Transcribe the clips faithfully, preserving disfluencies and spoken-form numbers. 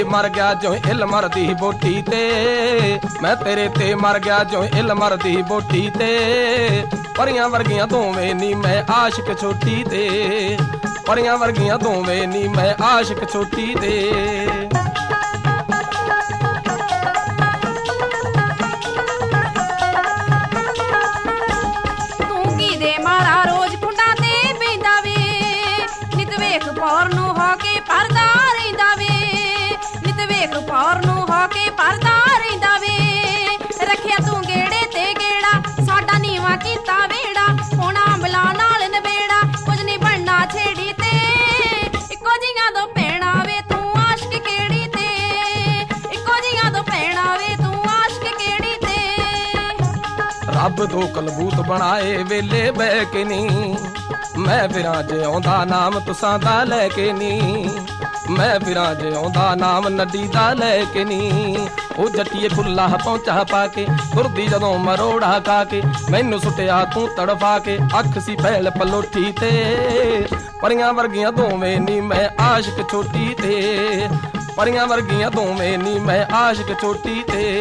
ਮਰ ਗਿਆ ਜੋ ਇਲ ਮਰਦੀ ਬੋਟੀ ਤੇ, ਮੈਂ ਤੇਰੇ ਤੇ ਮਰ ਗਿਆ ਜੋ ਇਲ ਮਰਦੀ ਬੋਟੀ ਤੇ। ਪਰੀਆਂ ਵਰਗੀਆਂ ਦੋਵੇਂ ਨੀ ਮੈਂ ਆਸ਼ਿਕ ਛੋਟੀ ਤੇ, ਪਰੀਆਂ ਵਰਗੀਆਂ ਦੋਵੇਂ ਨੀ ਮੈਂ ਆਸ਼ਿਕ ਛੋਟੀ ਤੇ। ਤੂੰ ਕੀ ਦੇ ਮਾਰਾ ਰੋਜ਼ ਖੁੰਡਾ ਤੇ ਬੈਂਦਾ ਵੇ, ਨਿਤ ਵੇਖ ਪੌਰ ਨੂੰ ਹੋ ਕੇ ਪਰਦਾ ਰਹਿੰਦਾ ਵੇ, ਨਿਤ ਵੇਖ ਪੌਰ ਨੂੰ ਹੋ ਕੇ ਪਰਦਾ ਰਹਿੰਦਾ ਵੇ। ਰੱਖਿਆ ਤੂੰ ਗੇੜੇ ਤੇ ਗੇੜਾ ਸਾਡਾ ਨੀਵਾਂ ਕੀਤਾ ਵੇੜਾ, ਹੁਣ ਅੰਬਲਾ ਨਾਲ ਨਵੇੜਾ ਕੁਝ ਨਹੀਂ ਬਣਨਾ ਛੇੜੀ ਤੇ। ਇੱਕੋ ਜੀਆਂ ਦੋ ਭੈਣਾਂ ਵੇ ਤੂੰ ਆਸ਼ਕ ਕਿਹੜੀ ਤੇ, ਇੱਕੋ ਜੀਆਂ ਦੋ ਭੈਣਾਂ ਵੇ ਤੂੰ ਆਸ਼ਕ ਕਿਹੜੀ ਤੇ। ਰੱਬ ਦੋ ਕਲਬੂਤ ਬਣਾਏ ਵੇਲੇ ਬਹਿ ਕੇ ਨੀ, ਮੈਂ ਫਿਰਾਂ ਜਿਉਂਦਾ ਨਾਮ ਤੁਸਾਂ ਦਾ ਲੈ ਕੇ ਨੀ, ਮੈਂ ਫਿਰਾਂ ਜਿਉਂਦਾ ਨਾਮ ਨੱਡੀ ਦਾ ਲੈ ਕੇ ਨੀ। ਉਹ ਜੱਟੀਏ ਖੁੱਲਾ ਪਹੁੰਚਾ ਪਾ ਕੇ ਤੁਰਦੀ ਜਦੋਂ ਮਰੋੜਾ ਖਾ ਕੇ, ਮੈਨੂੰ ਸੁੱਟਿਆ ਤੂੰ ਤੜਫਾ ਕੇ ਅੱਖ ਸੀ ਫੈਲ ਪਲੋਠੀ ਤੇ। ਪਰੀਆਂ ਵਰਗੀਆਂ ਦੋਵੇਂ ਨੀ ਮੈਂ ਆਸ਼ਿਕ ਛੋਟੀ ਤੇ, ਪਰੀਆਂ ਵਰਗੀਆਂ ਦੋਵੇਂ ਨੀ ਮੈਂ ਆਸ਼ਿਕ ਛੋਟੀ ਤੇ।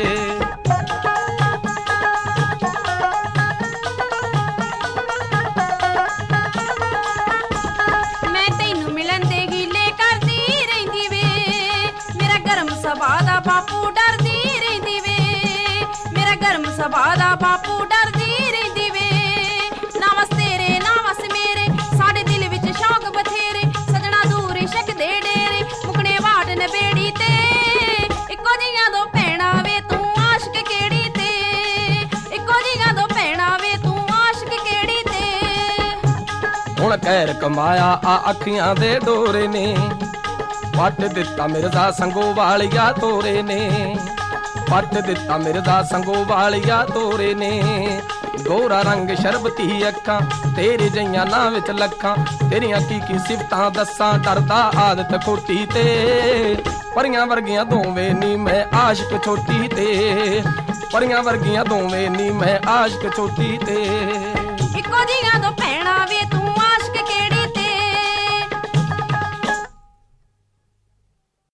ਸਭਾ ਦਾ ਬਾਪੂ ਡਰਦੀ ਰਹਿੰਦੀ ਵੇ, ਮੇਰਾ ਗਰਮ ਸਭਾ ਦਾ ਬਾਪੂ ਡਰਦੀ ਰਹਿੰਦੀ ਵੇ। ਨਾ ਵਸ ਤੇਰੇ ਨਾ ਵਸ ਮੇਰੇ ਸਾਡੇ ਦਿਲ ਵਿੱਚ ਸ਼ੌਕ ਬਥੇਰੇ, ਸਜਣਾ ਦੂਰ ਇਸ਼ਕ ਦੇ ਡੇਰੇ ਮੁਕਣੇ ਵਾਟ ਨਬੇੜੀ ਤੇ। ਇੱਕੋ ਜੀਆਂ ਦੋ ਭੈਣਾਂ ਵੇ ਤੂੰ ਆਸ਼ਕ ਕਿਹੜੀ ਤੇ, ਇੱਕੋ ਜੀਆਂ ਦੋ ਭੈਣਾਂ ਵੇ ਤੂੰ ਆਸ਼ਕ ਕਿਹੜੀ ਤੇ। ਹੁਣ ਕਹਿਰ ਕਮਾਇਆ ਆ ਅੱਖੀਆਂ ਦੇ ਡੋਰੇ ਨੇ, ਪੱਟ ਦਿੱਤਾ ਮਿਰਜ਼ਾ ਸੰਗੋ ਵਾਲੀਆ ਤੋਰੇ ਨੇ, ਪੱਟ ਦਿੱਤਾ ਮਿਰਜ਼ਾ ਸੰਗੋ ਵਾਲੀਆ ਤੋਰੇ ਨੇ। ਗੋਰਾ ਰੰਗ ਸ਼ਰਬਤੀ ਅੱਖਾਂ ਤੇਰੇ ਜਈਆਂ ਨਾਂ ਵਿੱਚ ਲੱਖਾਂ, ਤੇਰੀਆਂ ਕੀ ਕੀ ਸਿਫਤਾਂ ਦੱਸਾਂ ਡਰਦਾ ਆਦਤ ਖੋਟੀ ਤੇ। ਪਰੀਆਂ ਵਰਗੀਆਂ ਦੋਵੇਂ ਨੀ ਮੈਂ ਆਸ਼ਿਕ ਛੋਟੀ ਤੇ, ਪਰੀਆਂ ਵਰਗੀਆਂ ਦੋਵੇਂ ਨੀ ਮੈਂ ਆਸ਼ਿਕ ਛੋਟੀ ਤੇ। ਇੱਕੋ ਜੀਆਂ ਦੋ